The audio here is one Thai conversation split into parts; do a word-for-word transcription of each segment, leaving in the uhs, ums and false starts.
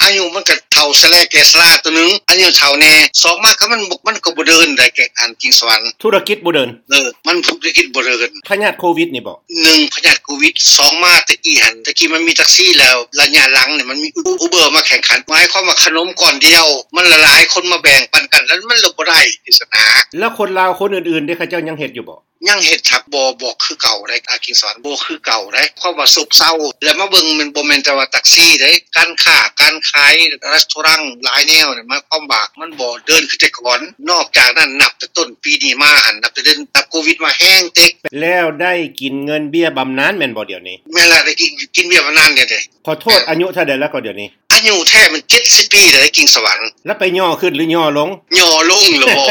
อายุมันก็เฒ่าซะแล้วแก่ชราตัวนึงอายุเฒ่าแน่สองมาก็มันมันก็บ่เดินได้แก่อันกิงสวรรค์ธุรกิจบ่เดินเออมันธุรกิจบ่เดินพยาธิโควิดนี่บ่หนึ่งพยาธิโควิดสองมาตะกี้หั่นตะกี้มันมีแท็กซี่แล้วระยะหลังนี่มันมี Uber มาแข่งขันหมายความว่าขนมก่อนเดียวมันหลายๆคนมาแบ่งปันกันแล้วมันลบ่ได้อิสนาแล้วคนลาวคนอื่นๆได้เขาเจ้ายังเฮ็ดอยู่บ่ยังเฮ็ดครับบ่บ่คือเก่าได้อากิงสอนบ่คือเก่าได้ความว่าซบเซาแล้วมาเบิ่งมันบ่แม่นแต่ว่าแท็กซี่เด้การค้าการขายร้านสร้างหลายแนวนี่มันความว่ามันบ่เดินคือแต่ก่อนนอกจากนั้นนับแต่ต้นปีนี้มาหันนับแต่เดือนโควิดมาแห้งเต็กแล้วได้กินเงินเบี้ยบำนาญแม่นบ่เดี๋ยวนี้แม่นล่ะได้กินกินเบี้ยบำนาญเนี่ยเด้ขอโทษอายุเท่าใดแล้วก็เดี๋ยวนี้อายุแท้มันเจ็ดสิบปีเด้อกิงสวรรค์แล้วไปย่อขึ้นหรือย่อลงย่อลงเหรอบ่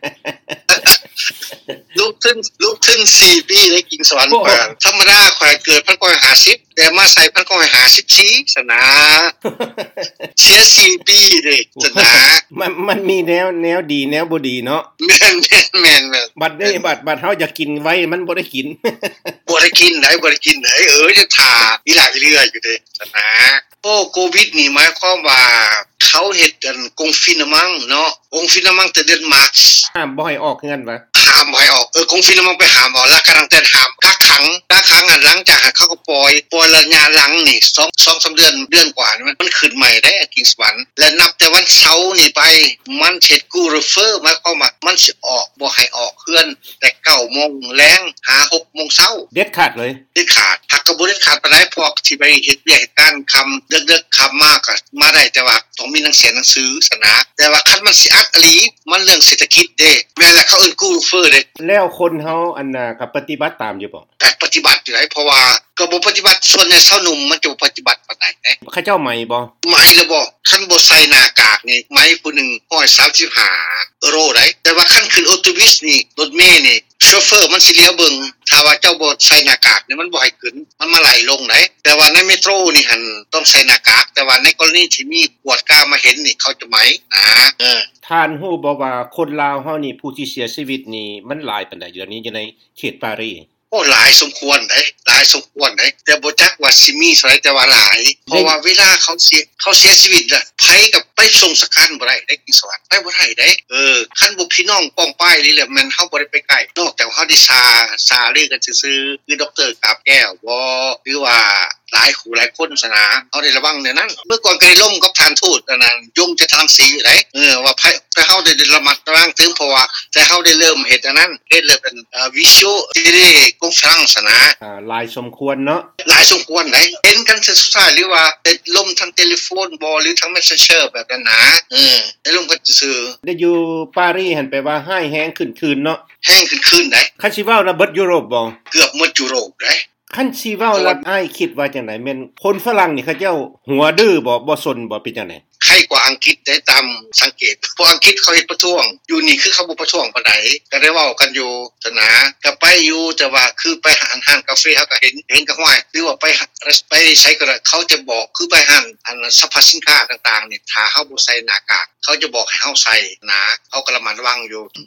ลุกขึ้นลุกขึ้นสี่ปีได้กินสวรรค์ก่อนธรรมดาข่อยเกิดหนึ่งพันเก้าร้อยห้าสิบแต่มาใส่หนึ่งพันเก้าร้อยห้าสิบสี่สนะเสียสี่ปีเด้สนะมันมันมีแนวแนวดีแนวบ่ดีเนาะแม่นๆๆบัดนี้บัดบัดเฮาอยากกินไว้มันบ่ได้กินบ่ได้กินได้บ่ได้กินได้เออจะท่าอีหลาเรื่อยอยู่เด้สนะโอ้โควิดนี่หมายความว่าเขาเฮ็ดกันกงฟินมังเนาะกงฟินมังแต่เดือนมาร์ชห้ามบ่ให้ออกเฮือนว่าห้ามบ่ให้ออกเออกงฟินมังไปห้ามออกแล้วกำลังแต่ห้ามกักขังกักขังอันหลังจากเขาก็ปล่อยปล่อยระยะหลังนี่สอง สอง สามเดือนเดือนกว่านี่มันมันขึ้นใหม่ได้กิงสวรรค์และนับแต่วันเสาร์นี่ไปมันเฮ็ดกูรีเฟอร์หมายความว่ามันสิออกบ่ให้ออกเฮือนแต่ เก้าโมง แลงหา หกโมง เช้าเด็ดขาดเลยเด็ดขาดหักก็บ่เด็ดขาดปานใดพวกที่ไปเฮ็ดเวียกเฮ็ดการค่ำดึกๆค่ำมากก็มาได้แต่ว่าต้องมีหนังสือหนังสือสนะแต่ว่าคันมันสิอัดอีหลีมันเรื่องเศรษฐกิจเด้แม่นแล้วเขาเอิ้นกูรีเฟอร์เด้แล้วคนเฮาอันน่ะก็ปฏิบัติตามอยู่บ่แต่ปฏิบัติอยู่ได้เพราะว่าก็บ่ปฏิบัติส่วนใหญ่ชาวหนุ่มมันจะบ่ปฏิบัติปานใดเด้เขาเจ้าใหม่บ่ใหม่แล้วบ่คันบ่ใส่หน้ากากนี่ใหม่ผู้นึงหนึ่งร้อยสามสิบห้ายูโรได้แต่ว่าคันขึ้นออโตบัสนี่รถเมล์นี่โชเฟอร์มันสิเลี้ยวเบิ่งถ้าว่าเจ้าบ่ใส่หน้ากากนี่มันบ่ให้ขึ้นมันมาไล่ลงได้แต่ว่าในเมโทรนี่หั่นต้องใส่หน้ากากแต่ว่าในกรณีที่มีปวดกล้ามาเห็นนี่เขาจะไหมนะเออท่านฮู้บ่ว่าคนลาวเฮานี่ผู้ที่เสียชีวิตนี่มันหลายปานใดอยู่นี้อยู่ในเขตปารีสโอ้หลายสมควรเด้หลายสมควรเด้แต่บ่จักว่าสิมีเท่าใดแต่ว่าหลายเพราะว่าเวลาเขาเสียเขาเสียชีวิตน่ะไผก็ไปส่งสคันบ่ได้ได้กินสวัสดิ์ไปบ่ได้เด้เออคันบ่พี่น้องป้องป้ายนี่แหละมันเฮาบ่ได้ไปใกล้นอกจากเฮาได้ซาซาลือกันซื่อๆคือดร.กาบแก้วบ่หรือว่าหลายคู่หลายคนสนาเฮาได้ระวังในนั้นเมื่อก่อนเคยล่มกับทานทูตอันนั้นยงจะทางสีอยู่ได้เออว่าไผไปเฮาได้ระมัดระวังถึงเพราะว่าแต่เฮาได้เริ่มเฮ็ดอันนั้นเฮ็ดเลยเป็นเอ่อ Visual Conference นะอ่าหลายสมควรเนาะหลายสมควรได้เห็นกันสุดท้ายหรือว่าได้ล่มทางเทเลโฟนบ่หรือทาง Messenger แบบนั้นนะเออได้ล่มกันซื่อได้อยู่ปารีสหั่นไปว่าให้แฮงขึ้นคืนเนาะแฮงขึ้นคืนได้คันสิเว้าระเบิดยุโรปบ่เกือบหมดยุโรปได้คันสิเว้าแล้วอ้ายคิดว่าจังได๋แม่นคนฝรั่งนี่เขาเจ้าหัวดื้อบ่บ่สนบ่เป็นจังได๋ใครกว่าอังกฤษได้ตามสังเกตพวกอังกฤษเขาเฮ็ดประท้วงอยู่นี่คือเขาบ่ประท้วงปานใดก็ได้เว้ากันอยู่สนะก็ไปอยู่แต่ว่าคือไปหาร้านกาแฟเฮาก็เห็นเห็นก็ห้วยหรือว่าไปไปใช้ก็เขาจะบอกคือไปห้านอันสรรพสินค้าต่างๆนี่ถ้าเฮาบ่ใส่หน้ากากเขาจะบอกให้เฮาใส่นะเขาก็ระมัดระวังอยู่